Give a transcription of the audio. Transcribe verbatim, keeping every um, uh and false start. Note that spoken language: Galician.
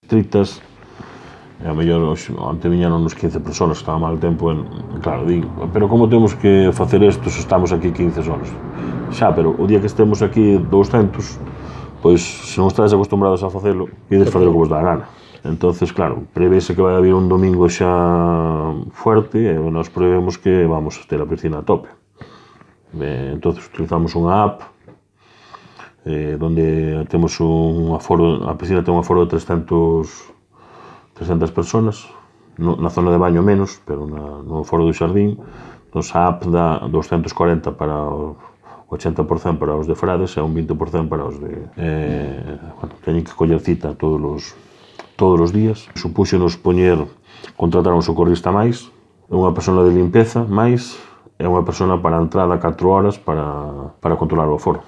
estrictas, e a mellor onte viñeron uns quince persoas, estaba mal tempo, e, claro, digo, pero como temos que facer isto se estamos aquí quince sonos? Xa, pero o día que estemos aquí douscentos, pois, se non estáis acostumbrados a facelo, ides facer o que vos dá a gana. Entonces, claro, prevese que vai haber un domingo xa fuerte e nós prevemos que vamos ter a piscina a tope. Entonces, utilizamos unha app eh, donde temos un aforo, a piscina ten un aforo de trescentas personas, no, na zona de baño menos, pero na, no aforo do xardín, entón a app dá doscientos corenta para o ochenta por cento para os de Frades e un vinte por cento para os de... Eh, bueno, teñen que coller cita todos os, todos os días. Supúxenos poñer, contratar un socorrista máis, unha persona de limpeza máis, e unha persona para a entrada catro horas para, para controlar o aforo.